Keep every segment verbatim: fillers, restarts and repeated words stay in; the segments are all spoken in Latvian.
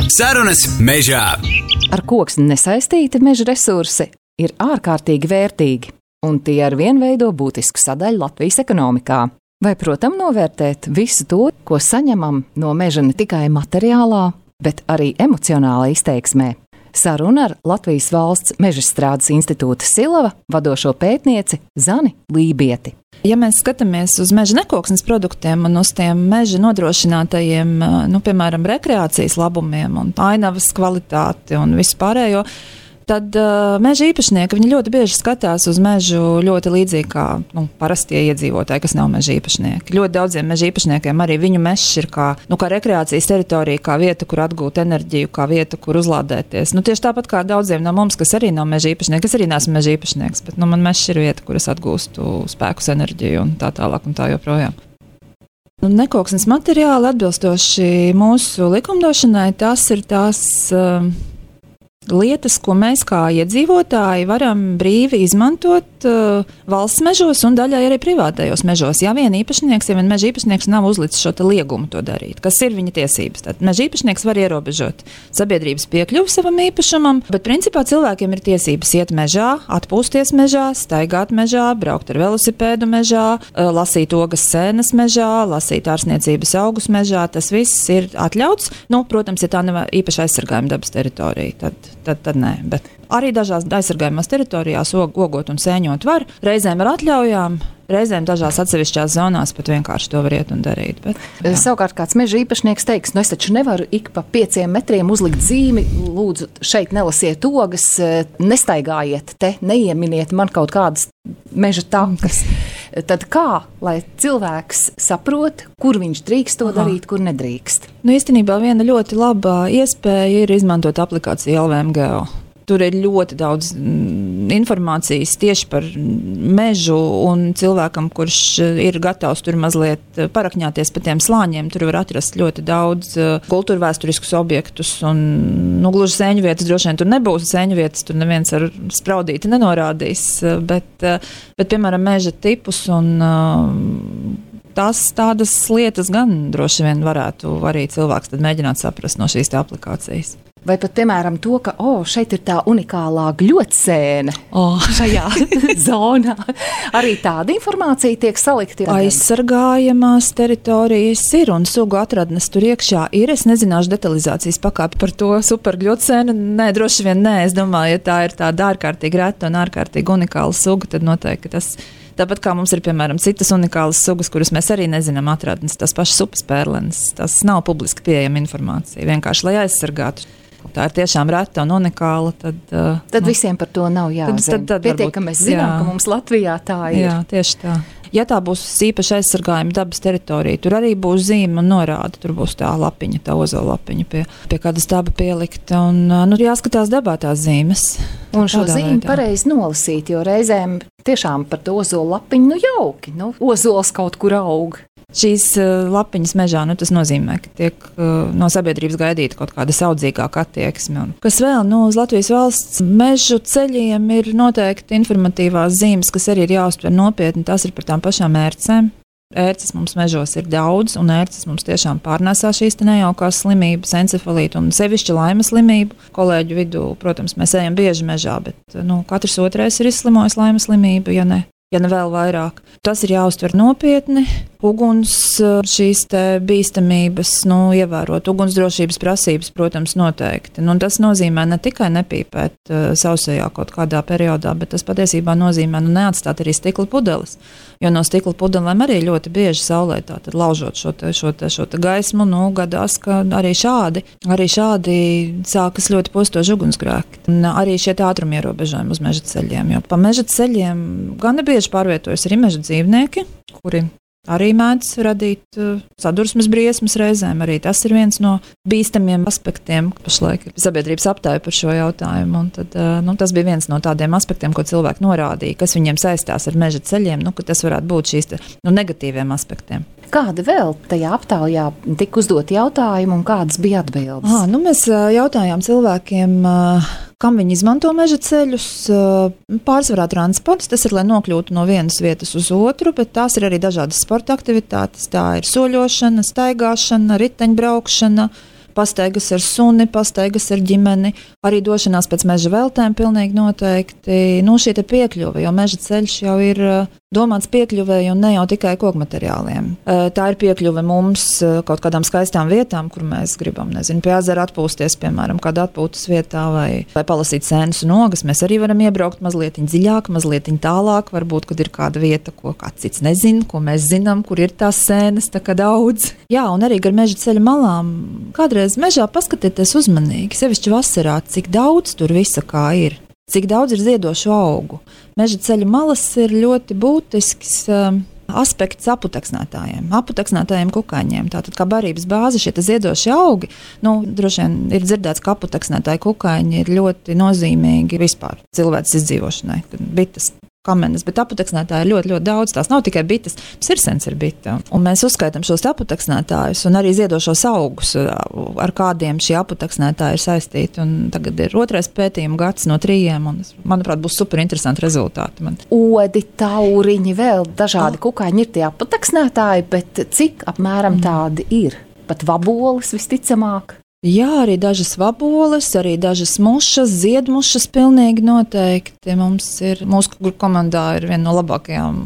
Sarunas mežā. Ar koksni nesaistīti meža resursi ir ārkārtīgi vērtīgi, un tie arvien veido būtisku sadaļu Latvijas ekonomikā. Vai, protams, novērtēt visu to, ko saņemam no meža ne tikai materiālā, bet arī emocionālā izteiksmē? Saruna ar Latvijas Valsts Mežastrādes institūta Silava vadošo pētnieci Zani Lībieti. Ja mēs skatāmies uz meža nekoksnes produktiem un uz tiem meža nodrošinātajiem, nu, piemēram, rekreācijas labumiem un ainavas kvalitāti un visu pārējo, tad uh, meža īpašnieki, viņi ļoti bieži skatās uz mežu ļoti līdzīgi kā nu, parastie iedzīvotāji, kas nav meža īpašnieki. Ļoti daudziem meža īpašniekiem arī viņu mežs ir kā, nu, kā rekreācijas teritorija, kā vieta, kur atgūt enerģiju, kā vieta, kur uzlādēties. Nu, tieši tāpat kā daudziem no mums, kas arī nav meža īpašnieki, kas arī neesmu meža īpašnieks, bet nu, man mežs ir vieta, kur es atgūstu spēkus, enerģiju un tā tālāk un tā joprojām. Nu, nekoksnes materiāli atbilstoši mūsu likumdošanai, tas ir tās uh, lietas, ko mēs kā iedzīvotāji varam brīvi izmantot uh, valsts mežos un daļai arī privātajos mežos. Ja vien īpašnieks, ja vien meža īpašnieks nav uzlicis šo te liegumu to darīt, kas ir viņa tiesības. Tad meža īpašnieks var ierobežot sabiedrības piekļuvi savam īpašumam, bet principā cilvēkiem ir tiesības iet mežā, atpūsties mežā, staigāt mežā, braukt ar velosipēdu mežā, uh, lasīt ogas sēnes mežā, lasīt ārsniecības augus mežā. Tas viss ir atļauts. Nu, protams, ja tā nav īpaši aizsargājuma dabas teritorija, tad Tad, tad nē, bet arī dažās aizsargājumās teritorijās og, ogot un sēņot var, reizēm ar atļaujām, reizēm dažās atsevišķās zonās pat vienkārši to var iet un darīt. Bet, jā. Savukārt kāds meža īpašnieks teiks, nu es taču nevaru ik pa pieciem metriem uzlikt zīmi, lūdzu šeit nelasiet ogas, nestaigājiet te, neieminiet man kaut kādas meža takas. Tad kā, lai cilvēks saprot, kur viņš drīkst to Aha. darīt, kur nedrīkst? Nu, īstenībā viena ļoti laba iespēja ir izmantot aplikāciju L V M Geo. Tur ir ļoti daudz mm, informācijas tieši par mežu un cilvēkam, kurš ir gatavs tur mazliet parakņāties pa tiem slāņiem. Tur var atrast ļoti daudz uh, kultūrvēsturiskus objektus un, nu, gluži sēņu vietas, droši vien tur nebūs sēņu vietas, tur neviens ar spraudīti nenorādīs, bet, uh, bet, piemēram, meža tipus un uh, tās tādas lietas gan droši vien varētu arī cilvēks tad mēģināt saprast no šīs te aplikācijas. Vai pat, piemēram, to, ka oh, šeit ir tā unikālā gļotsēne oh. šajā zonā. Arī tāda informācija tiek salikta. Aizsargājamās teritorijas ir un sugu atradnes tur iekšā ir. Es nezināšu detalizācijas pakāpi par to supergļotsēnu. Nē, droši vien nē. Es domāju, ja tā ir tāda ārkārtīgi reta un ārkārtīgi unikāla suga, tad noteikti tas. Tāpat kā mums ir, piemēram, citas unikālas sugas, kuras mēs arī nezinām atradnes, tās pašas upes pērlenes. Tas nav publiski pieejama informācija, vienkārši lai aizsargātu. Tā ir tiešām reta un unikāla. Tad, uh, tad nu, visiem par to nav jāzina. Pietiek, ka mēs zinām, jā. Ka mums Latvijā tā ir. Jā, tieši tā. Ja tā būs īpaši aizsargājuma dabas teritorija, tur arī būs zīme un norāde. Tur būs tā lapiņa, tā ozola lapiņa pie, pie kādas daba pielikta. Un, nu, jāskatās dabā tās zīmes. Un šo zīmi pareizi nolasīt, jo reizēm tiešām par to ozola lapiņu, nu jauki, nu, ozols kaut kur aug. Šīs uh, lapiņas mežā, nu, tas nozīmē, ka tiek uh, no sabiedrības gaidīta kaut kāda saudzīgāka attieksme. Un, kas vēl, nu, uz Latvijas valsts mežu ceļiem ir noteikti informatīvās zīmes, kas arī ir jāuztver nopietni. Tās ir par tām pašām ērcēm. Ērces mums mežos ir daudz, un ērces mums tiešām pārnēsā šīs te nejaukās slimības, encefalītu un sevišķi laimes slimību. Kolēģu vidū, protams, mēs ejam bieži mežā, bet, nu, katrs otrais ir izslimojis laimes slimību, ja ne. Ja ne vēl vairāk. Tas ir jāuztver nopietni. Uguns šīs te bīstamības, nu, ievērot ugunsdrošības prasības, protams, noteikti. Nu, tas nozīmē ne tikai nepīpēt uh, sausajā kaut kādā periodā, bet tas patiesībā nozīmē nu, neatstāt arī stikla pudeles. Jo no stikla pudelēm arī ļoti bieži saulē tātad laužot šo te, šo te, šo te gaismu, nu, gadās, ka arī šādi, arī šādi sākas ļoti postoši ugunsgrēki. Un arī šie ātrumi ierobežojumi uz meža ceļiem, jo pa meža ceļiem gan bieži pārvietojas arī meža dzīvnieki, kuri arī mēdz radīt uh, sadursmes briesmas reizēm. Arī tas ir viens no bīstamiem aspektiem. Pašlaik sabiedrības aptāja par šo jautājumu. Un tad, uh, nu, tas bija viens no tādiem aspektiem, ko cilvēki norādīja, kas viņiem saistās ar meža ceļiem, nu, ka tas varētu būt šīs te, nu, negatīviem aspektiem. Kāda vēl tajā aptaujā tika uzdot jautājumu un kādas bija atbildes? À, nu, mēs jautājām cilvēkiem, kam viņi izmanto meža ceļus. Pārsvarā transports, tas ir, lai nokļūtu no vienas vietas uz otru, bet tās ir arī dažādas sporta aktivitātes. Tā ir soļošana, staigāšana, riteņbraukšana, pastaigas ar suni, pastaigas ar ģimeni, arī došanās pēc meža veltēm pilnīgi noteikti. Nu, šī te piekļuve, jo meža ceļš jau ir domāts piekļuvēji un ne jau tikai kokmateriāliem. Tā ir piekļuve mums kaut kādām skaistām vietām, kur mēs gribam, nezinu, pie ezera atpūsties, piemēram, kādā atpūtas vietā vai, vai palasīt sēnes un ogas. Mēs arī varam iebraukt mazliet dziļāk, mazliet tālāk, varbūt, kad ir kāda vieta, ko kāds cits nezina, ko mēs zinām, kur ir tās sēnes, tā kā daudz. Jā, un arī gar meža ceļa malām. Kādreiz mežā paskatieties uzmanīgi, sevišķi vasarā, cik daudz tur visa kā ir. Cik daudz ir ziedošu augu. Meža ceļa malas ir ļoti būtisks um, aspekts aputeksnētājiem, aputeksnētājiem kukaiņiem. Tātad kā barības bāze šie ziedošie augi, nu, droši vien ir dzirdēts, ka aputeksnētāji kukaiņi ir ļoti nozīmīgi vispār cilvēces izdzīvošanai, bites. Kamenes, bet aputeksnētāji ir ļoti, ļoti daudz. Tās nav tikai bites, sirsens ir bita. Un mēs uzskaitam šos aputeksnētājus un arī ziedošos augus, ar kādiem šie aputeksnētāji ir saistīti. Un tagad ir otrais pētījuma gads no trījiem, un, manuprāt, būs super interesanti rezultāti. Man. Odi, tauriņi, vēl dažādi kukaiņi ir tie aputeksnētāji, bet cik apmēram tādi ir? Pat vabolis visticamāk. Jā, arī dažas vaboles, arī dažas mušas, ziedmušas pilnīgi noteikti. Mums ir, mūsu komandā ir viena no labākajām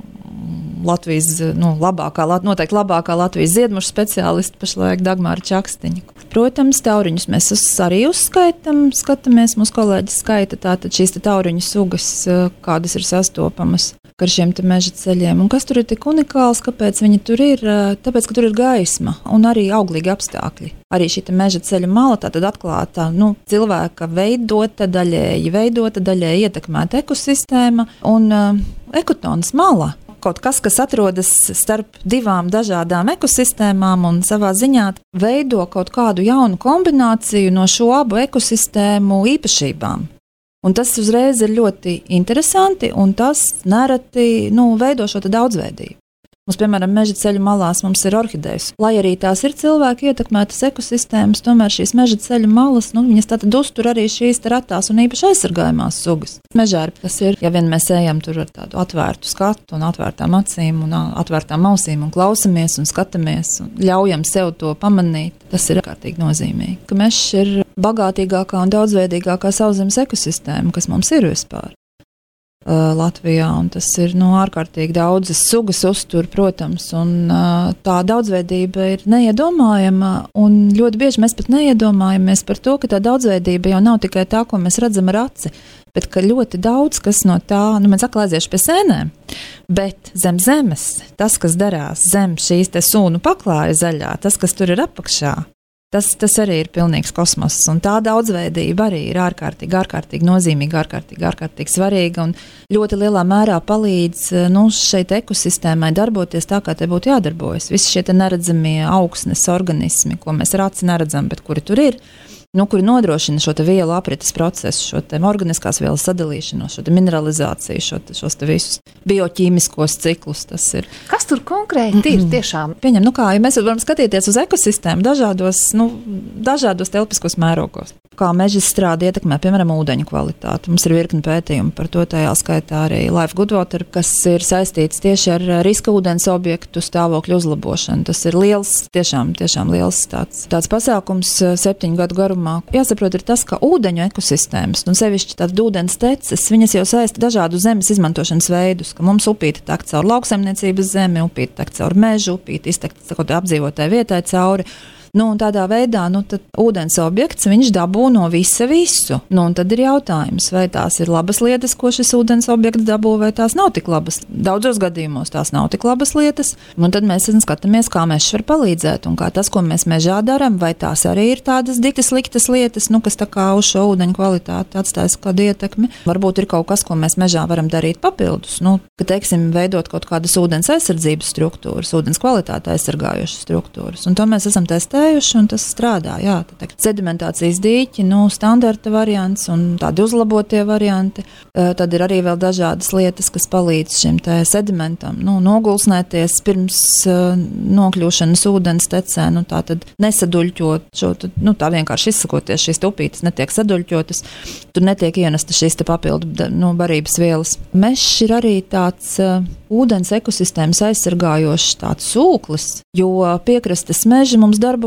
Latvijas, nu, labākā, noteikti labākā Latvijas ziedmušu speciālista pašlaik Dagmāra Čakstiņa. Protams, tauriņus mēs arī uzskaitam, skatāmies, mūsu kolēģis skaita tātad šīs tauriņu sugas, kādas ir sastopamas ar šiem te meža ceļiem. Un kas tur ir tik unikāls, kāpēc viņi tur ir? Tāpēc, ka tur ir gaisma un arī auglīgi apstākļi. Arī šī te meža ceļa mala tātad atklāta, nu, cilvēka veidota daļēji, veidota daļēji ietekmēta ekosistēma un uh, ekotons mala. Kaut kas, kas atrodas starp divām dažādām ekosistēmām un savā ziņā veido kaut kādu jaunu kombināciju no šo abu ekosistēmu īpašībām. Un tas uzreiz ir ļoti interesanti, un tas nereti, nu, veido šo daudzveidību. Mums, piemēram, meža ceļu malās mums ir orhidejas. Lai arī tās ir cilvēku ietekmētas ekosistēmas, tomēr šīs meža ceļu malas, nu, viņas tātad uztur arī šīs retās un īpaši aizsargājumās sugas. Mežā tas ir, ja vien mēs ejam tur ar tādu atvērtu skatu un atvērtām acīm un atvērtām ausīm un klausamies un skatāmies un ļaujam sev to pamanīt, tas ir ārkārtīgi nozīmīgi. Ka mežs ir bagātīgākā un daudzveidīgākā sauszemes ekosistēma, kas mums ir vispār. Latvijā, un tas ir no ārkārtīgi daudzas sugas uztur, protams, un tā daudzveidība ir neiedomājama, un ļoti bieži mēs pat neiedomājamies par to, ka tā daudzveidība jau nav tikai tā, ko mēs redzam ar aci, bet ka ļoti daudz, kas no tā, nu, mēs atkal aiziešu pie sēnēm, bet zem zemes, tas, kas darās zem šīs te sūnu paklāja zaļā, tas, kas tur ir apakšā, Tas, tas arī ir pilnīgs kosmos, un tā daudzveidība arī ir ārkārtīgi, ārkārtīgi nozīmīga, ārkārtīgi, ārkārtīgi svarīga un ļoti lielā mērā palīdz, nu, šeit ekosistēmai darboties tā, kā te būtu jādarbojas. Visi šie te neredzamie augsnes organismi, ko mēs ar aci neredzam, bet kuri tur ir, nu, kuri nodrošina šo te vielu aprites procesu, šo te organiskās vielas sadalīšanos, šo te mineralizāciju, šo te, šos te visus bioķīmiskos ciklus. Tas ir. Kas tur konkrēti ir tiešām? Pieņem, nu kā, ja mēs varam skatīties uz ekosistēmu dažādos, nu, dažādos telpiskos mērogos. Kā mežas strādā ietekmē, piemēram, ūdeņu kvalitāti. Mums ir virkni pētījumi par to, tajā skaitā arī Life Good Water, kas ir saistīts tieši ar riska ūdens objektu stāvokļu uzlabošanu. Tas ir liels, tiešām, tiešām liels tāds, tāds pasākums septiņu gadu garumā. Jāsaprot ir tas, ka ūdeņu ekosistēmas, un sevišķi tādas ūdens teces, viņas jau saista dažādu zemes izmantošanas veidus, ka mums upīte tek caur lauksaimniecības zemi, upīte tek caur mežu, upīte iztek caur apdzīvotai vietai cauri. Nu, un tādā veidā, nu, tad ūdens objekts, viņš dabū no visa visu. Nu, un tad ir jautājums, vai tās ir labas lietas, ko šis ūdens objekts dabū, vai tās nav tik labas. Daudzos gadījumos tās nav tik labas lietas. Un tad mēs skatāmies, kā mežs var palīdzēt, un kā tas, ko mēs mežā daram, vai tās arī ir tādas dikti sliktas lietas, nu, kas tā kā uz šo ūdeņu kvalitāti atstājas kādu ietekmi. Varbūt ir kaut kas, ko mēs mežā varam darīt papildus. Nu, ka, teiksim, veidot kaut kādas ūdens aizsardzības struktūras, ūdens kvalitāti aizsargājušas struktūras. Un to mēs esam testējuši. Un tas strādā, jā, tā sedimentācijas dīķi, nu, standarta variants un tādi uzlabotie varianti. Tad ir arī vēl dažādas lietas, kas palīdz šim te sedimentam, nu, nogulsnēties pirms uh, nokļūšanas ūdens tecē, nu, tā tad nesaduļķot šo, tad, nu, tā vienkārši izsakoties, šīs upītes netiek saduļķotas, tur netiek ienesta šīs te papildu, nu, barības vielas. Mežs ir arī tāds uh, ūdens ekosistēmas aizsargājošs tāds sūklis, jo piekrastes meži mums darbojas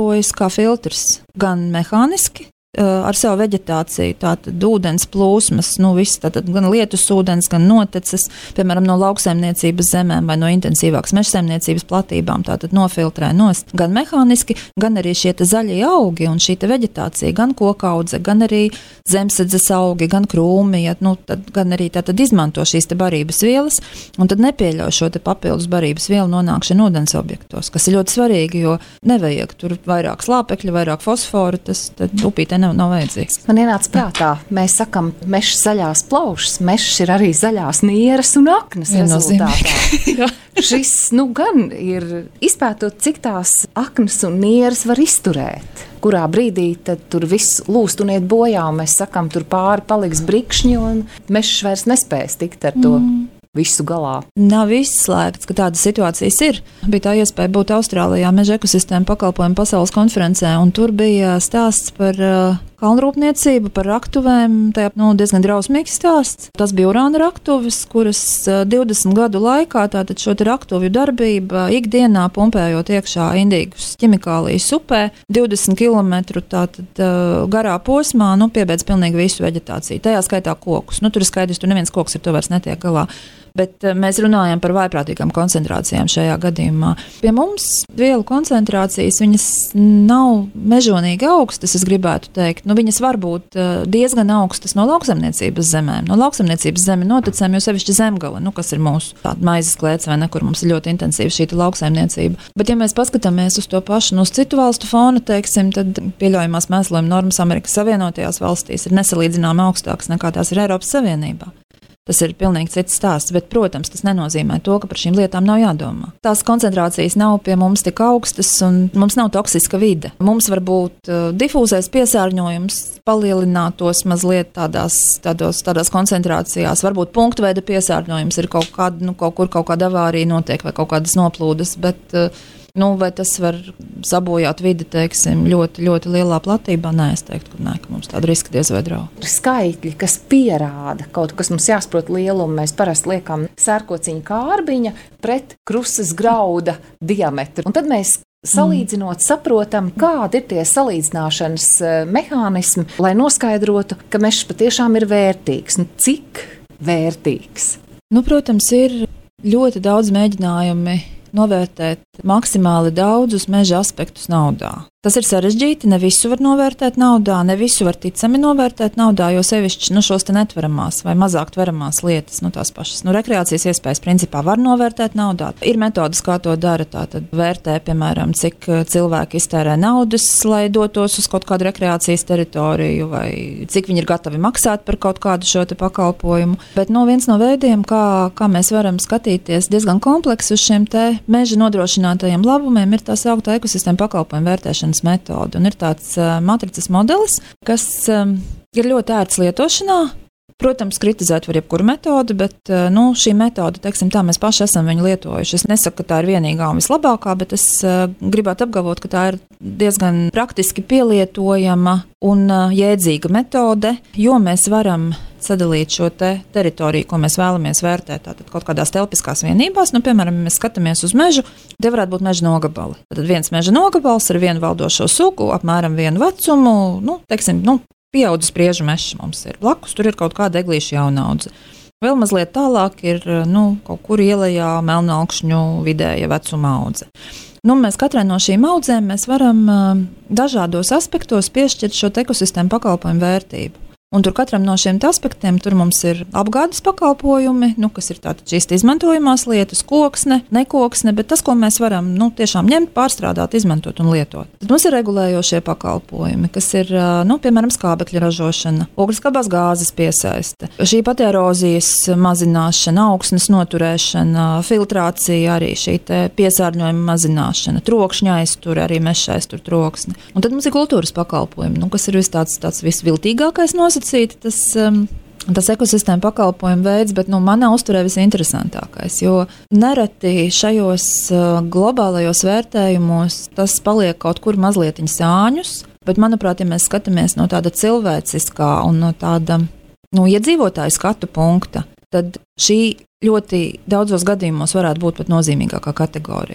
darbojas kā filtrs, gan mehāniski, ar savu veģetāciju, tātad ūdens plūsmas, nu viss, tātad gan lietus ūdens, gan noteces, piemēram, no lauksaimniecības zemēm vai no intensīvākas mežsaimniecības platībām, tātad nofiltrē nost, gan mehāniski, gan arī šie te zaļie augi un šī te veģetācija, gan kokaudze, gan arī zemsedzes augi, gan krūmi, ja, nu, tad, gan arī tātad izmanto šīs te barības vielas, un tad nepieļauj šo te papildus barības vielu nonākšanu ūdens objektos, kas ir ļoti svarīgi, jo nevajag tur vairāk slāpekļu, vairāk fosforu, tas tad upītē nav, nav vajadzīgs. Man ienāca prātā, mēs sakam, mežs zaļās plaušas, mežs ir arī zaļās nieras un aknas rezultātā. Šis, nu, gan ir izpētot, cik tās aknas un nieras var izturēt. Kurā brīdī tad tur viss lūst un iet bojā, un mēs sakam, tur pāri paliks brikšņi, un mežs vairs nespēs tikt ar to. Mm. Visu galā. Nav izslēgts, ka tādas situācijas ir. Bija tā iespēja būt Austrālijā meža ekosistēma pakalpojumu pasaules konferencē, un tur bija stāsts par uh, kalnrūpniecību, par raktuvēm. Tā nu, diezgan drausmīgs stāsts. Tas bija urāna raktuves, kuras uh, divdesmit gadu laikā tātad šo raktuvju darbība ikdienā pumpējot iekšā indīgus ķimikālijas upē, divdesmit kilometru tātad uh, garā posmā, nu, piebeidz pilnīgi visu veģetāciju. Tajā skaitā kokus. Nu, tur ir skaidrs, tur neviens koks ar to vairs netiek galā. Bet mēs runājam par vājprātīgām koncentrācijām šajā gadījumā. Pie mums vielu koncentrācijas viņas nav mežonīgi augstas, es gribētu teikt. Nu, viņas var būt diezgan augstas no lauksaimniecības zemēm. No lauksaimniecības zemi noticēm, jo sevišķi zemgala, nu, kas ir mūsu tāda maizes klēts vai ne, kur mums ir ļoti intensīva šī lauksaimniecība. Bet ja mēs paskatāmies uz to pašu, nu, uz citu valstu fonu, teiksim, tad pieļaujamās mēslojuma normas Amerikas Savienotajās valstīs ir nesalīdzināmi augstākas nekā tās ir Eiropas Savienībā. Tas ir pilnīgi cits stāsts, bet, protams, tas nenozīmē to, ka par šīm lietām nav jādomā. Tās koncentrācijas nav pie mums tik augstas un mums nav toksiska vide. Mums var būt uh, difūzais piesārņojums, palielinātos mazliet tādās, tādos, tādās koncentrācijās. Varbūt punktveida piesārņojums ir kaut, kād, nu, kaut kur kaut kāda avārija notiek vai kaut kādas noplūdes, bet uh, nu, vai tas var sabojāt vidi, teiksim, ļoti, ļoti lielā platībā? Nē, es teiktu, ka nē, ka mums tāda riska diez vai draud. Skaitļi, kas pierāda kaut kas mums jāsaprot lielumu, mēs parasti liekam sērkociņa kārbiņa pret krustas grauda diametru. Un tad mēs salīdzinot, saprotam, kādi ir tie salīdzināšanas mehānismi, lai noskaidrotu, ka mežs patiešām ir vērtīgs. Nu, cik vērtīgs? Nu, protams, ir ļoti daudz mēģinājumi novērtēt maksimāli daudzus meža aspektus naudā. Tas ir sarežģīti, ne visu var novērtēt naudā, ne visu var ticami novērtēt naudā, jo sevišķi nu, šos te netveramās vai mazāk tveramās lietas, nu tās pašas. Nu, rekreācijas iespējas principā var novērtēt naudā. Ir metodas, kā to dara, tātad vērtē, piemēram, cik cilvēki iztērē naudas, lai dotos uz kaut kādu rekreācijas teritoriju, vai cik viņi ir gatavi maksāt par kaut kādu šo te pakalpojumu. Bet no viens no veidiem, kā, kā mēs varam skatīties diezgan kompleksu uz šiem te meža nodrošinātajiem labumiem, ir tā sauktā ekosistēma pakalpojumu vērtēšanas metode. Un ir tāds uh, matricas modelis, kas um, ir ļoti ērts lietošanā. Protams, kritizēt var jebkuru metodi, bet uh, nu, šī metode, teiksim tā, mēs paši esam viņu lietojuši. Es nesaku, ka tā ir vienīgā un vislabākā, bet es uh, gribētu apgalvot, ka tā ir diezgan praktiski pielietojama un uh, jēdzīga metode, jo mēs varam sadalīt šo te teritoriju, ko mēs vēlamies vērtēt, tātad kaut kādās telpiskās vienībās. Nu, piemēram, ja mēs skatāmies uz mežu, tie varētu būt meža nogabali. Tad viens meža nogabals ar vienu valdošo sugu, apmēram vienu vecumu, nu, teiksim, nu, pieaudzis priežu mežs mums ir blakus, tur ir kaut kāda eglīša jaunaudze. Vēl mazliet tālāk ir, nu, kaut kur ielejā melnalkšņu vidēja vecuma audze. Nu, mēs katrai no šīm audzēm mēs varam uh, dažādos aspektos piešķirt šo ekosistēmu pakalpojumu vērtību. Un tur katram no šiem aspektiem tur mums ir apgādes pakalpojumi, nu, kas ir tātad šīs izmantojamās lietas, koksne, nekoksne, bet tas, ko mēs varam nu, tiešām ņemt, pārstrādāt, izmantot un lietot. Tad mums ir regulējošie pakalpojumi, kas ir, nu, piemēram, skābekļa ražošana, ogleskābās gāzes piesaiste, šī pat erozijas mazināšana, augsnes noturēšana, filtrācija, arī šī te piesārņojuma mazināšana, trokšņa aiztur, arī meža aiztur troksni. Un tad mums ir kultūras pakalpojumi, nu, kas ir vis tāds, tāds visviltīgākais nos Tas, um, tas ekosistēma pakalpojumu veids, bet nu, manā uzturē visinteresantākais, jo nereti šajos uh, globālajos vērtējumos tas paliek kaut kur mazliet sāņus, bet, manuprāt, ja mēs skatāmies no tāda cilvēciskā un no tāda nu, iedzīvotāju skatu punkta, tad šī ļoti daudzos gadījumos varētu būt pat nozīmīgākā kategorija.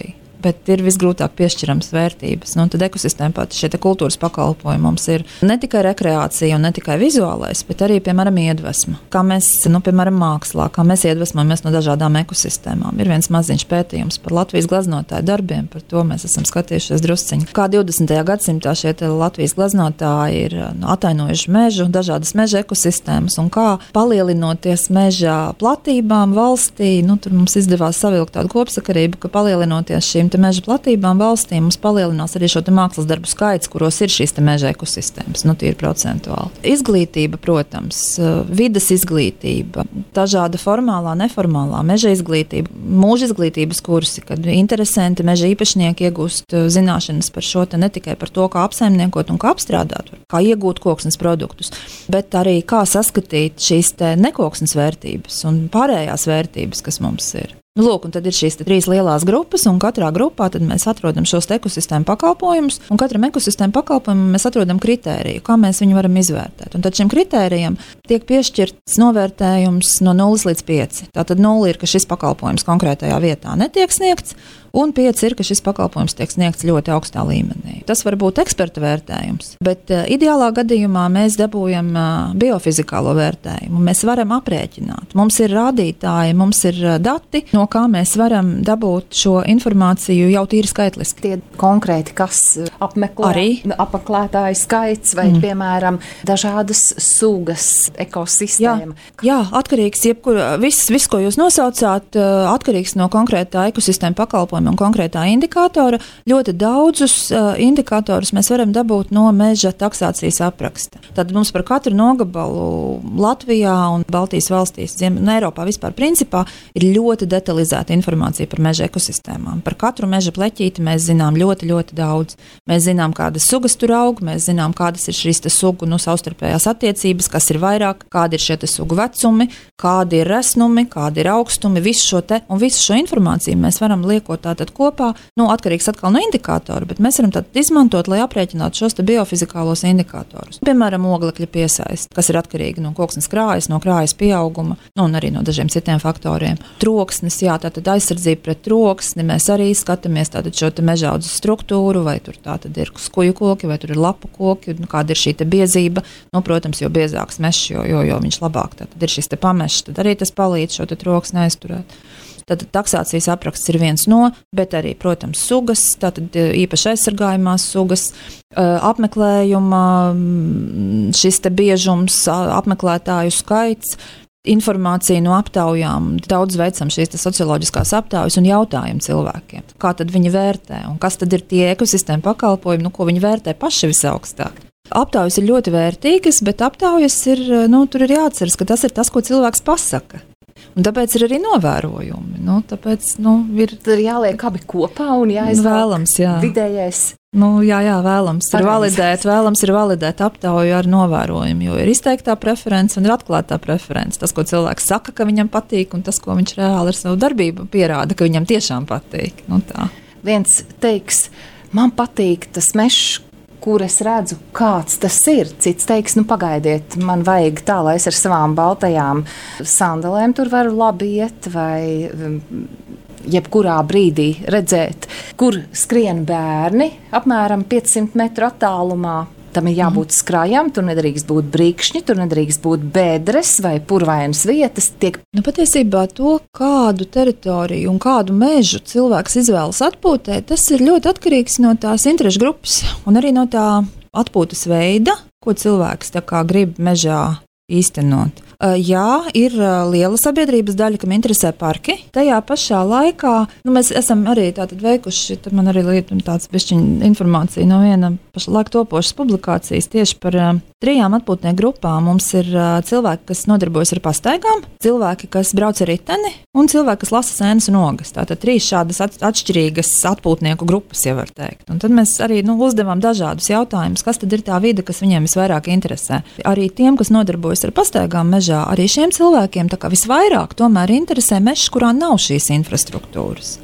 bet ir visgrūtāk piešķirams vērtības. Nu, tad ekosistēma pati šie kultūras pakalpojumi mums ir ne tikai rekreācija un ne tikai vizuālais, bet arī, piemēram, iedvesma. Kā mēs, nu, piemēram, mākslā, kā mēs iedvesmojamies no dažādām ekosistēmām. Ir viens maziņš pētījums par Latvijas gleznotāju darbiem, par to mēs esam skatījušies drusciņi. Kā divdesmitajā gadsimtā šie Latvijas gleznotāji ir nu, atainojuši mežu, dažādas meža ekosistēmas un kā palielinoties meža platībām valstī, nu, tur mums izdevās savilkt tādu kopsakarību, ka palielinoties šīm te meža platībām valstī, mums palielinās arī šo te mākslas darbu skaits, kuros ir šīs te meža ekosistēmas, nu, tīri procentuāli. Izglītība, protams, vides izglītība, dažāda formālā, neformālā meža izglītība, mūža izglītības kursi, kad interesanti meža īpašnieki iegūst zināšanas par šo te ne tikai par to, kā apsaimniekot un kā apstrādāt, kā iegūt koksnes produktus, bet arī kā saskatīt šīs te nekoksnes vērtības un pārējās vērtības, kas mums ir. Nu, lūk, un tad ir šīs trīs lielās grupas, un katrā grupā tad mēs atrodam šos ekosistēmu pakalpojumus, un katram ekosistēmu pakalpojumam mēs atrodam kritēriju, kā mēs viņu varam izvērtēt. Un tad šim kritērijam tiek piešķirts novērtējums no nulles līdz pieci. Tātad nulle ir, ka šis pakalpojums konkrētajā vietā netiek sniegts, un pieci ir, ka šis pakalpojums tiek sniegts ļoti augstā līmenī. Tas var būt eksperta vērtējums, bet uh, ideālā gadījumā mēs dabūjam uh, biofizikālo vērtējumu. Mēs varam aprēķināt. Mums ir rādītāji, mums ir uh, dati, no kā mēs varam dabūt šo informāciju jau tīri skaitliski. Tie konkrēti, kas apmeklē, arī apmeklētāju skaits vai, mm. piemēram, dažādas sugas ekosistēma. Jā, jā, atkarīgs, jebkur, viss, viss, ko jūs nosaucāt, atkarīgs no konkrētā ekosistēma pakalpojuma un konkrētā indikātora. Ļoti daudzus uh, indikātorus mēs varam dabūt no meža taksācijas apraksta. Tad mums par katru nogabalu Latvijā un Baltijas valstīs, Ziem, un Eiropā vispār principā ir ļoti detalizēta informācija par meža ekosistēmām. Par katru meža pleķīti mēs zinām ļoti, ļoti daudz. Mēs zinām, kādas sugas tur aug, mēs zinām, kādas ir šīs te sugu nu, savstarpējās attiecības, kas ir vairāk, kādi ir šie te sugu vecumi, kādi ir resnumi, kādi ir augstumi, visu šo te un visu šo informāciju mēs varam liekot tātad kopā, nu, atkarīgs atkal no indikātora, bet mēs varam tātad izmantot, lai aprēķinātu šos te biofizikālos indikātorus. Piemēram, oglekļa piesaist, kas ir atkarīgi no koksnes krājas, no krājas pieauguma, nu, un arī no dažiem citiem faktoriem. Troksnis, jā, tātad aizsardzība pret troksni, mēs arī skatāmies tātad šo te mežaudzes struktūru, vai tur tātad ir skuju koki, vai tur ir lapu koki, nu, kāda ir šī te biezība, nu, protams, jo biezāks mešs, jo, jo, jo viņš labāk, tātad ir šis te pamešs, tad arī tas palīdz šo te troksni aizturēt. Tad taksācijas apraksts ir viens no, bet arī, protams, sugas, tātad īpaši aizsargājumās sugas, apmeklējuma, šis te biežums, apmeklētāju skaits, informācija no aptaujām. Daudz veicam šīs socioloģiskās aptaujas un jautājam cilvēkiem, kā tad viņi vērtē un kas tad ir tie ekosistēma pakalpojumi, nu, ko viņi vērtē paši visaugstāk. Aptaujas ir ļoti vērtīgas, bet aptaujas ir, nu, tur ir jāatceras, ka tas ir tas, ko cilvēks pasaka. Un tāpēc ir arī novērojumi. Nu, tāpēc, nu, ir... Tad ir jāliek abi kopā un jāizvēl vēlams, jā. vidējais. Nu, jā, jā, vēlams ir validēt, vēlams ir validēt aptauju ar novērojumu, jo ir izteiktā preference un ir atklātā preference. Tas, ko cilvēks saka, ka viņam patīk, un tas, ko viņš reāli ar savu darbību pierāda, ka viņam tiešām patīk. Nu, tā. Viens teiks, man patīk tas mešs, kur es redzu, kāds tas ir. Cits teiks, nu pagaidiet, man vajag tā, lai es ar savām baltajām sandalēm tur varu labi iet, vai jebkurā brīdī redzēt, kur skrien bērni, apmēram piecsimt metru attālumā. Tam ir jābūt mm. skrājām, tur nedrīkst būt brīkšņi, tur nedrīkst būt bēdres vai purvainas vietas. Tiek... Nu, patiesībā to, kādu teritoriju un kādu mežu cilvēks izvēlas atpūtē, tas ir ļoti atkarīgs no tās interešu grupas un arī no tā atpūtas veida, ko cilvēks tā kā grib mežā īstenot. Jā, ir liela sabiedrības daļa, kam interesē parki. Tajā pašā laikā, nu, mēs esam arī tātad veikuši, tad man arī tāds bišķiņa informācija no viena pašlaik topošas publikācijas tieši par uh, trijām atpūtnieku grupām. Mums ir uh, cilvēki, kas nodarbojas ar pastaigām, cilvēki, kas brauc ar riteni un cilvēki, kas lasa sēnes un ogas. Tātad trīs šādas at- atšķirīgas atpūtnieku grupas, ja var teikt. Un tad mēs arī nu, uzdevām dažādus jautājumus, kas tad ir tā vide, kas viņiem visvairāk interesē. Arī tiem, kas nodarbojas ar pastaigām mežā, arī šiem cilvēkiem tā kā visvairāk tomēr interesē mežs, kurā nav šīs infrastruktūras.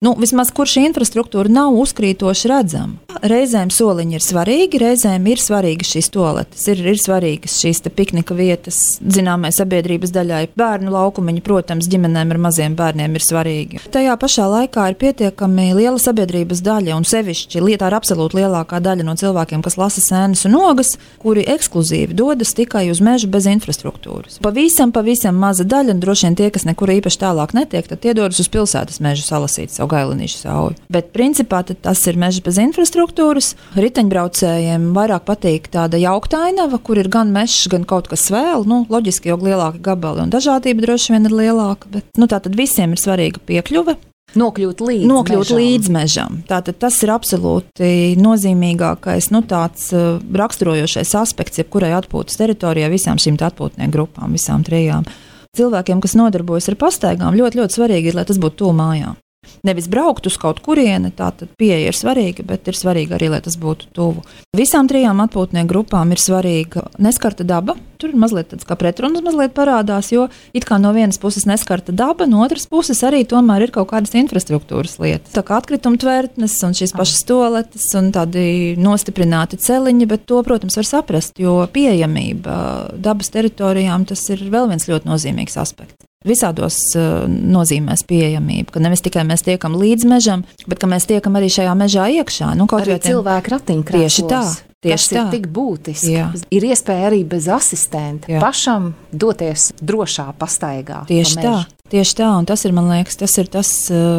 Nu, vismaz, kur šī infrastruktūra nav uzkrītoši redzama. Reizēm soliņi ir svarīgi, reizēm ir svarīgas šīs toaletes, ir, ir svarīgas šīs te piknika vietas, zināmai sabiedrības daļai, bērnu laukumiņi, protams, ģimenēm ar maziem bērniem ir svarīgi. Tajā pašā laikā ir pietiekami liela sabiedrības daļa, un sevišķi lietā ir absolūti lielākā daļa no cilvēkiem, kas lasa sēnes un ogas, kuri ekskluzīvi dodas tikai uz mežu bez infrastruktūras. Pavisam, pavisam maza daļa, un droši vien tie, kas nekur īpaši tālāk netiek, tad tie dodas uz pilsētas mežu salasīt savu gailinīšu sauju. Bet principā tas ir mežs bez infrastruktūras. Riteņbraucējiem vairāk patīk tāda jaukta ainava, kur ir gan mežs, gan kaut kas vēl. Nu, loģiski, jo lielāki gabali un dažādība droši vien ir lielāka. Bet nu, tātad visiem ir svarīga piekļuve. Nokļūt līdz Nokļūt mežam. līdz mežam. Tātad tas ir absolūti nozīmīgākais, nu tāds uh, raksturojošais aspekts, jebkurai atpūtas teritorijai, visām šīm atpūtnieku grupām, visām trijām. Cilvēkiem, kas nodarbojas ar pastaigām, ļoti, ļoti svarīgi ir, lai tas būtu tuvu mājām. Nevis braukt uz kaut kurieni, tātad pieeja ir svarīga, bet ir svarīgi arī, lai tas būtu tuvu. Visām trijām atpūtnieku grupām ir svarīga neskarta daba. Tur mazliet tāds kā pretrunas mazliet parādās, jo it kā no vienas puses neskarta daba, no otras puses arī tomēr ir kaut kādas infrastruktūras lietas. Tā kā atkrituma tvertnes un šīs pašas toaletes un tādi nostiprināti celiņi, bet to, protams, var saprast, jo pieejamība dabas teritorijām tas ir vēl viens ļoti nozīmīgs aspekts. Visādos uh, nozīmēs pieejamību, ka nevis tikai mēs tiekam līdz mežam, bet ka mēs tiekam arī šajā mežā iekšā. Nu, arī tiem... cilvēku ratiņkrēslos. Tieši tā. Tieši tas tā. Ir tik būtiski. Jā. Ir iespēja arī bez asistenta Jā. pašam doties drošā pastaigā. Tieši tā. Tieši tā, un tas ir, man liekas, tas ir tas,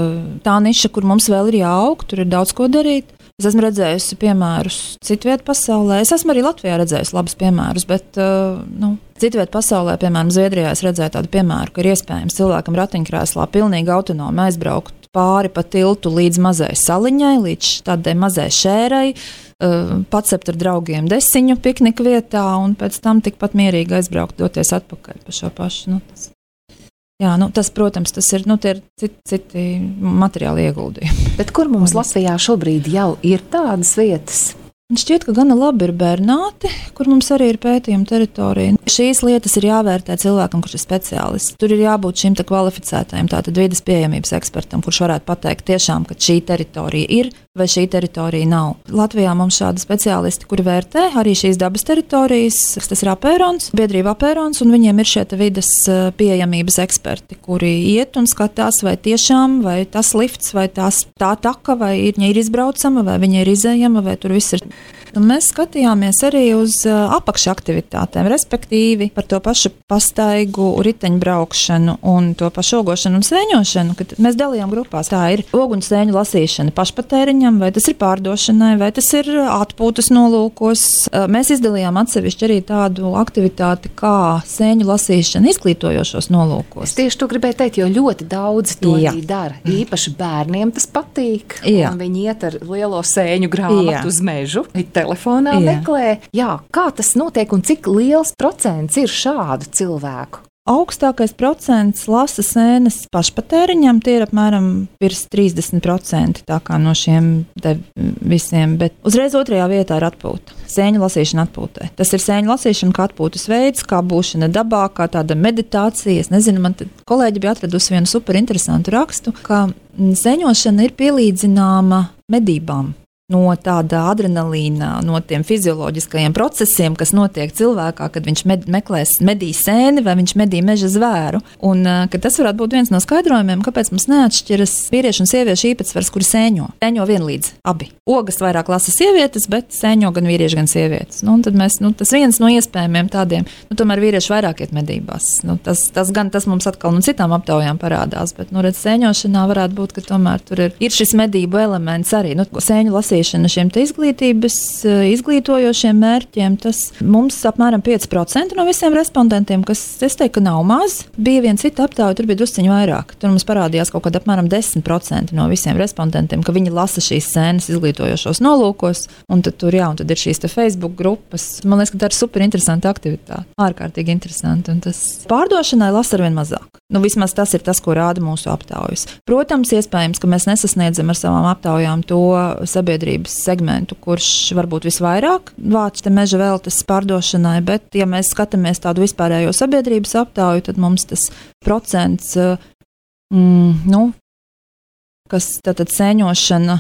tā niša, kur mums vēl ir jāaug, tur ir daudz ko darīt. Es esmu redzējusi piemērus citviet pasaulē. Es esmu arī Latvijā redzējusi labus piemērus, bet uh, nu, citviet pasaulē, piemēram, Zviedrijā, es redzēju tādu piemēru, ka ir iespējams cilvēkam ratiņkrēslā pilnīgi autonomi aizbraukt pāri pa tiltu līdz mazai saliņai, līdz tādai mazai šērai, uh, pacept ar draugiem desiņu piknika vietā un pēc tam tikpat mierīgi aizbraukt, doties atpakaļ pa šo pašu. Nu, tas. Jā, nu, tas, protams, tas ir, nu, tie ir citi, citi materiāli ieguldījumi. Bet kur mums Latvijā šobrīd jau ir tādas vietas? Man šķiet, ka gana labi ir Bernāti, kur mums arī ir pētījuma teritorija. Šīs lietas ir jāvērtē cilvēkam, kurš ir speciālists. Tur ir jābūt šim te kvalificētajam, tātad vides pieejamības ekspertam, kurš varētu pateikt tiešām, ka šī teritorija ir vai šī teritorija nav. Latvijā mums šādi speciālisti, kuri vērtē arī šīs dabas teritorijas, tas ir Apērons, biedrība Apērons, un viņiem ir šie te vides pieejamības eksperti, kuri iet un skatās, vai tiešām, vai tas lifts, vai tās, tā taka, vai viņa ir izbraucama, vai viņa ir izējama, vai tur viss ir. Un mēs skatījāmies arī uz uh, apakšaktivitātēm, respektīvi par to pašu pastaigu, riteņbraukšanu un to pašu ogošanu un sēņošanu, kad mēs dalījām grupās. Tā ir ogu un sēņu lasīšana pašpatēriņam, vai tas ir pārdošanai, vai tas ir atpūtas nolūkos. Uh, mēs izdalījām atsevišķi arī tādu aktivitāti kā sēņu lasīšana izglītojošos nolūkos. Es tieši to gribēju teikt, jo ļoti daudz to Jā. dara. Īpaši bērniem tas patīk, Jā. un viņi iet ar lielo sēņu grāmatu Jā. uz mežu. Telefonā Jā. meklē, jā, kā tas notiek un cik liels procents ir šādu cilvēku? Augstākais procents lasa sēnes pašpatēriņam, tie ir apmēram virs trīsdesmit procenti tā kā no šiem te visiem, bet uzreiz otrajā vietā ir atpūta. Sēņu lasīšana atpūtē. Tas ir sēņu lasīšana kā atpūtas veids, kā būšana dabā, kā tāda meditācija. Es nezinu, man kolēģi bija atradusi vienu super interesantu rakstu, ka sēņošana ir pielīdzināma medībām. No tāda adrenalīna, no tiem fizioloģiskajiem procesiem, kas notiek cilvēkā, kad viņš med, meklēs medī sēni vai viņš medī meža zvēru. Un ka tas varētu būt viens no skaidrojumiem, kāpēc mums neatšķiras vīriešu un sieviešu īpatsvars, kuri sēņo. Sēņo vienlīdz abi. Ogas vairāk lasa sievietes, bet sēņo gan vīrieši, gan sievietes. Nu, un tad mēs, nu, tas viens no iespējamiem tādiem, nu, tomēr vīrieši vairāk iet medībās. Nu, tas, tas gan tas mums atkal no citām aptaujām parādās, bet, nu, redz, sēņošanā varētu būt, ka tomēr tur ir, ir šis medību elements arī. Nu, sēņu lasīšana šiem te izglītības, izglītojošiem mērķiem, tas mums apmēram pieci procenti no visiem respondentiem, kas, es teiktu, ka nav maz. Bija viena cita aptauja, tur bija drusciņi vairāk. Tur mums parādījās kaut kāda apmēram desmit procenti no visiem respondentiem, ka viņi lasa šīs sēnes izglītojošos nolūkos, un tad tur, jā, un tad ir šīs te Facebook grupas. Man liekas, ka tā ir super interesanta aktivitāte. Ārkārtīgi interesanti, un tas pārdošanai lasa arvien mazāk. Nu, vismaz tas ir tas, ko rāda mūsu aptaujas. Protams, iespējams, ka mēs nesasniedzam ar savām aptaujām to sabiedrības segmentu, kurš varbūt visvairāk vāc te meža veltes pārdošanai, bet, ja mēs skatāmies tādu vispārējo sabiedrības aptauju, tad mums tas procents, mm, nu, kas tātad sēņošana,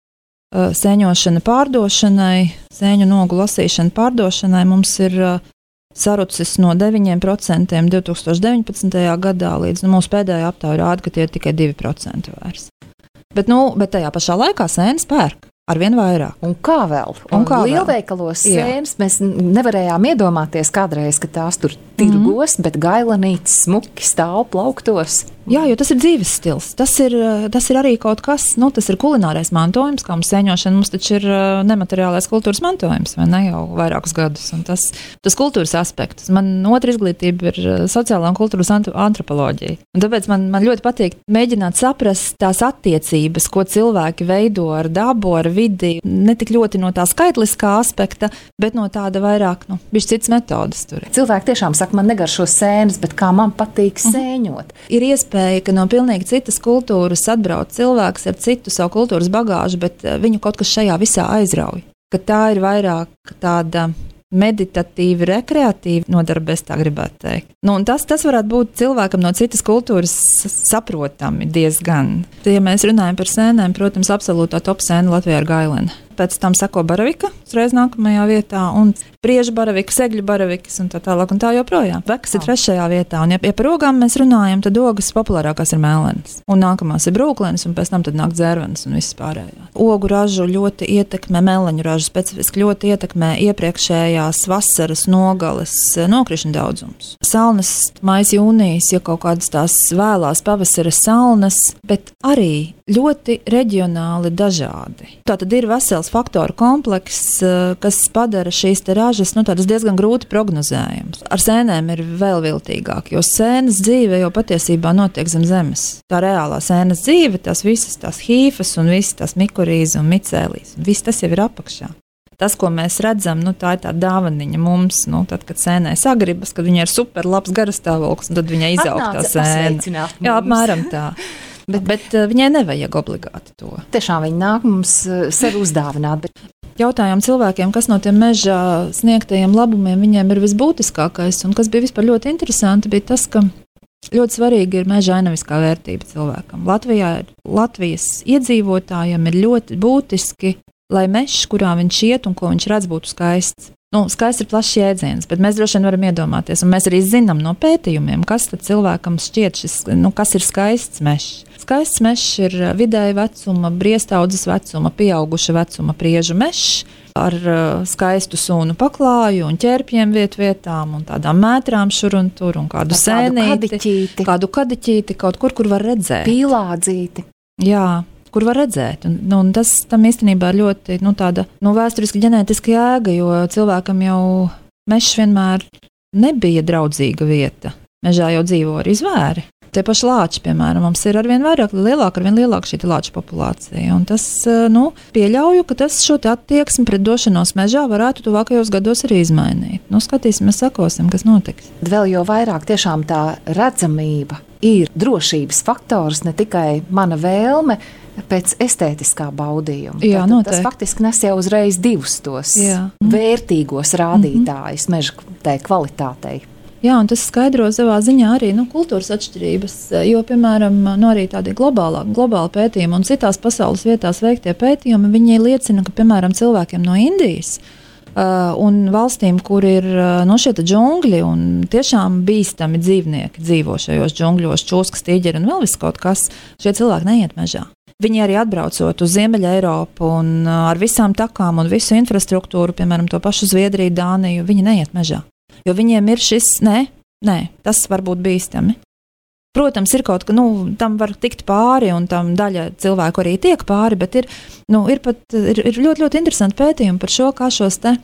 sēņošana pārdošanai, sēņu nogu lasīšana pārdošanai mums ir sarucis no deviņi procenti divā tūkstoši deviņpadsmitajā gadā līdz nu, mūsu pēdējā aptāja rāda, ka tie ir tikai divi procenti vairs. Bet, nu, bet tajā pašā laikā sēnes pērk. Arvien vairāk. Un kā vēl? Un kā lielveikalos sēnes mēs nevarējām iedomāties kādreiz, ka tās tur tirgos, mm-hmm. bet gailanītes smuki stāv plauktos. Jā, jo tas ir dzīves stils. Tas ir, tas ir arī kaut kas, nu, tas ir kulinārais mantojums, kā mums sēņošana, mums taču ir nemateriālais kultūras mantojums, vai ne, jau vairākus gadus. Un tas, tas kultūras aspekts. Man otra izglītība ir sociālā un kultūras antropoloģija. Un tāpēc man, man ļoti patīk mēģināt saprast tās attiecības, ko cilvēki veido ar dabu, ar vidi, ne tik ļoti no tā skaitliskā aspekta, bet no tāda vairāk, nu, bišķi cits metodas tur. Cilvēki tiešām saka, man negaršo sēnes, bet kā man patīk sēņot. Mm-hmm. Ir iespēja, ka no pilnīgi citas kultūras atbrauc cilvēks ar citu savu kultūras bagāžu, bet viņu kaut kas šajā visā aizrauj. Ka tā ir vairāk tāda meditatīvi, rekreatīvi nodarbe, es tā gribētu teikt. Nu, un tas, tas varētu būt cilvēkam no citas kultūras saprotami diezgan. Ja mēs runājam par sēnēm, protams, absolūtā top sēna Latvijā ir gailene. Pēc tam sako baravika, uzreiz nākamajā vietā, un priežu baravika, segļu baravikas un tā tālāk un tā joprojām. Vekas ir trešajā vietā, un ja, ja par ogām mēs runājam, tad ogas populārākās ir mēlenes. Un nākamās ir brūklenes, un pēc tam tad nāk dzērvenes un viss pārējā. Ogu ražu ļoti ietekmē, meleņu ražu specifiski ļoti ietekmē iepriekšējās vasaras nogales nokrišņu daudzums. Salnas maijs, jūnijas, ja kaut kādas tās vēlās pavasara salnas, bet arī ļoti reģionāli dažādi. Tātad ir vesels faktoru komplekss, kas padara šīs te ražas nu, tādas diezgan grūti prognozējams. Ar sēnēm ir vēl viltīgāk, jo sēnes dzīve jau patiesībā notiek zem zemes. Tā reālā sēnes dzīve, tās visas tās hīfas un visas tās mikurīzi un micēlīs, un viss tas jau ir apakšā. Tas, ko mēs redzam, nu, tā ir tā dāvaniņa mums, nu, tad, kad sēnē sagribas, kad viņai ir super labs garastāvoklis, un tad viņai izaug tā sēna. Jā, apmēram tā. Bet, bet viņai nevajag obligāti to. Tiešām viņi nāk mums sevi uzdāvināt. Bet... Jautājām cilvēkiem, kas no tiem mežā sniegtajiem labumiem viņiem ir visbūtiskākais, un kas bija vispār ļoti interesanti, bija tas, ka ļoti svarīgi ir meža ainaviskā vērtība cilvēkam. Latvijā, Latvijas iedzīvotājiem ir ļoti būtiski, lai mežs, kurā viņš iet un ko viņš redz, būtu skaists. Nu, skaists ir plašs jēdziens, bet mēs droši vien varam iedomāties, un mēs arī zinām no pētījumiem, kas tad cilvēkam šķiet šis, nu, kas ir skaists mežs. Skaists mežs ir vidēja vecuma, briestaudzes vecuma, pieauguša vecuma priežu mežs ar uh, skaistu sūnu paklāju un ķērpjiem viet vietām un tādām mētrām šur un tur un kādu sēnīti, kādu kadiķīti, kaut kur, kur var redzēt. Pīlādzīti. Jā. Kur var redzēt. Un, nu, un tas tam īstenībā ir ļoti nu, tāda nu, vēsturiski ģenētiska jēga, jo cilvēkam jau mežs vienmēr nebija draudzīga vieta. Mežā jau dzīvo arī zvēri. Tie paši lāči, piemēram, mums ir arvien vairāk, lielāka, arvien lielāka šī lāču populācija. Un tas, nu, pieļauju, ka tas šo attieksmi pret došanos mežā varētu tuvākajos gados arī izmainīt. Nu, skatīsimies, sakosim, kas notiks. Vēl jau vairāk tiešām tā redzamība ir drošības faktors, ne tikai mana vēlme pēc estētiskā baudījuma. Jā, Tātad, noteikti. Tas faktiski nes jau uzreiz divus tos Jā. vērtīgos rādītājus mm-hmm. meža tai kvalitātei. Jā, un tas skaidro savā ziņā arī nu, kultūras atšķirības, jo, piemēram, nu, arī tādi globālā, globāli pētījumi un citās pasaules vietās veiktie pētījumi, viņi liecina, ka, piemēram, cilvēkiem no Indijas uh, un valstīm, kur ir uh, no šie džungļi un tiešām bīstami dzīvnieki dzīvo šajos džungļos, čūskas, tīģeri un vēl viss kaut kas, šie cilvēki neiet mežā. Viņi arī atbraucot uz Ziemeļa Eiropu un uh, ar visām takām un visu infrastruktūru, piemēram, to pašu Zviedriju, Dāniju, viņi neiet mežā. Jo viņiem ir šis, nē, nē, tas var būt bīstami. Protams, ir kaut ka, nu, tam var tikt pāri, un tam daļa cilvēku arī tiek pāri, bet ir, nu, ir pat, ir, ir ļoti, ļoti interesanti pētījumi par šo, kā šos te,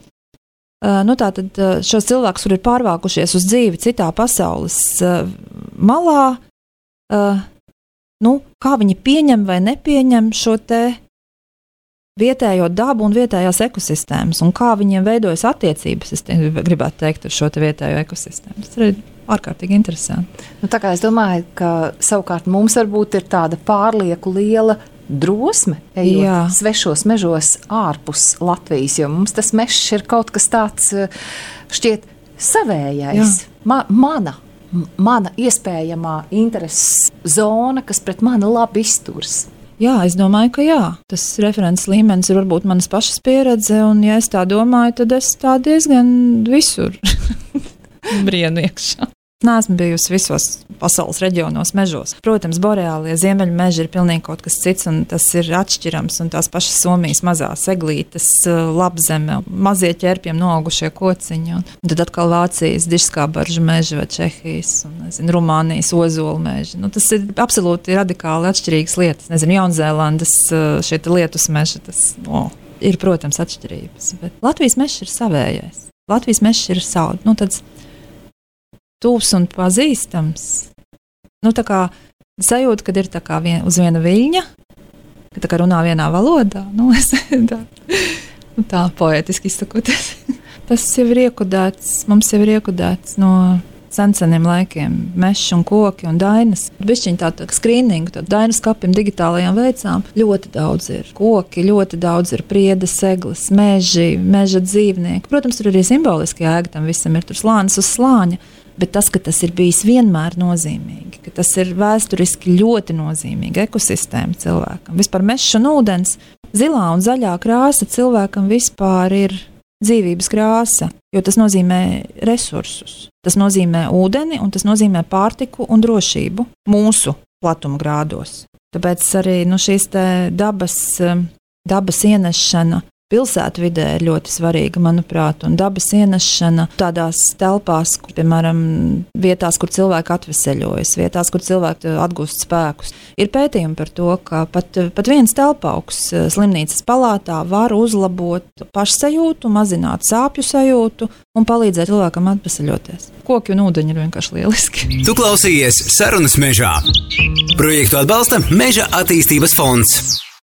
uh, nu, tātad šos cilvēkus, kur ir pārvākušies uz dzīvi citā pasaules uh, malā, uh, nu, kā viņi pieņem vai nepieņem šo te vietējo dabu un vietējās ekosistēmas, un kā viņiem veidojas attiecības, es te, gribētu teikt, ar šo te vietējo ekosistēmu. Tas ir ārkārtīgi interesanti. Nu, tā kā es domāju, ka savukārt mums varbūt ir tāda pārlieku liela drosme, ejot Jā. svešos mežos ārpus Latvijas, jo mums tas mežs ir kaut kas tāds šķiet savējais. Ma, mana, mana iespējamā intereses zona, kas pret mani labi izturs. Jā, es domāju, ka jā. Tas referents līmenis ir varbūt manas pašas pieredze, un ja es tā domāju, tad es tā diezgan visur brienu iekšā. Neesmu bijusi visos pasaules reģionos mežos. Protams, boreālie ziemeļu meži ir pilnīgi kaut kas cits, un tas ir atšķirams, un tās pašas Somijas mazās eglītes, labzeme, mazie ķerpiem noaugušie kociņi, un tad atkal Vācijas dižskābaržu meži vai Čehijas, un, nezinu, Rumānijas ozolu meži. Nu, tas ir absolūti radikāli atšķirīgas lietas. Nezinu, Jaunzēlandes šie lietus meži, tas, o, ir, protams, atšķirības, bet Latvijas mežs ir savējais. Latvijas mežs ir savu, nu, tāds tūs un pazīstams. Nu, tā kā sajūta, kad ir tā kā vien, uz viena viļņa, ka tā kā runā vienā valodā. Nu, es, tā, nu, tā poētiski izsakoties. Tas jau ir iekudēts, mums jau ir iekudēts no senseniem laikiem. Mežs un koki un dainas. Bišķiņ tā tā skrīningu, tā dainas kapim digitālajām veicām. Ļoti daudz ir koki, ļoti daudz ir priedes, eglis, meži, meža dzīvnieki. Protams, tur arī simboliski ēga tam visam ir tur slānis uz slāņa. Bet tas, ka tas ir bijis vienmēr nozīmīgi, ka tas ir vēsturiski ļoti nozīmīgi ekosistēma cilvēkam. Vispār mežs un ūdens, zilā un zaļā krāsa cilvēkam vispār ir dzīvības krāsa, jo tas nozīmē resursus. Tas nozīmē ūdeni un tas nozīmē pārtiku un drošību mūsu platuma grādos. Tāpēc arī nu, šīs te dabas, dabas ienešana pilsētvidē ir ļoti svarīga, manuprāt, un dabas ienešana tādās telpās, kur, piemēram, vietās, kur cilvēki atveseļojas, vietās, kur cilvēki atgūst spēkus. Ir pētījumi par to, ka pat, pat viens telpauks slimnīcas palātā var uzlabot pašsajūtu, mazināt sāpju sajūtu un palīdzēt cilvēkam atveseļoties. Koki un ūdeņi ir vienkārši lieliski. Tu klausījies Sarunas mežā. Projektu atbalsta Meža attīstības fonds.